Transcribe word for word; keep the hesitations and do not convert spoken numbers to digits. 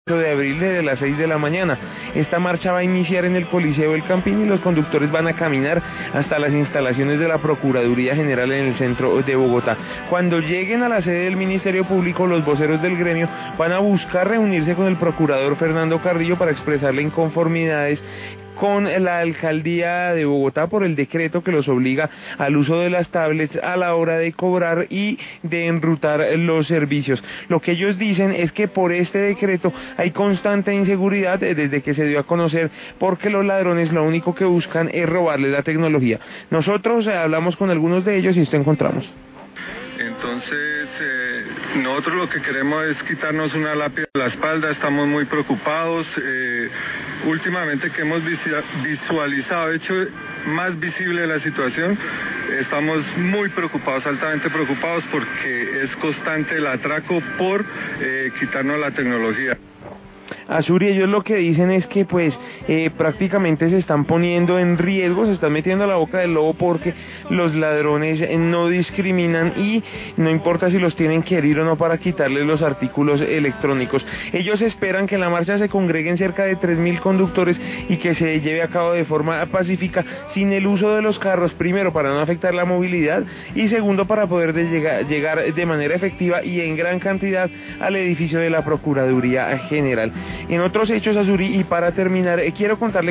de abril desde las seis de la mañana. Esta marcha va a iniciar en el Coliseo El Campín y los conductores van a caminar hasta las instalaciones de la Procuraduría General en el centro de Bogotá. Cuando lleguen a la sede del Ministerio Público, los voceros del gremio van a buscar reunirse con el procurador Fernando Carrillo para expresarle inconformidades con la alcaldía de Bogotá por el decreto que los obliga al uso de las tablets a la hora de cobrar y de enrutar los servicios. Lo que ellos dicen es que por este decreto hay constante inseguridad desde que se dio a conocer, porque los ladrones lo único que buscan es robarles la tecnología. Nosotros hablamos con algunos de ellos y esto encontramos. Entonces, eh, nosotros lo que queremos es quitarnos una lápida de la espalda, estamos muy preocupados. Eh, últimamente que hemos visualizado, hecho más visible la situación, estamos muy preocupados, altamente preocupados, porque es constante el atraco por eh, quitarnos la tecnología. Azuri, ellos lo que dicen es que pues eh, prácticamente se están poniendo en riesgo, se están metiendo a la boca del lobo, porque los ladrones no discriminan y no importa si los tienen que herir o no para quitarles los artículos electrónicos. Ellos esperan que en la marcha se congreguen cerca de tres mil conductores y que se lleve a cabo de forma pacífica, sin el uso de los carros, primero para no afectar la movilidad y segundo para poder de llegar, llegar de manera efectiva y en gran cantidad al edificio de la Procuraduría General. En otros hechos, Azuri, y para terminar, eh, quiero contarle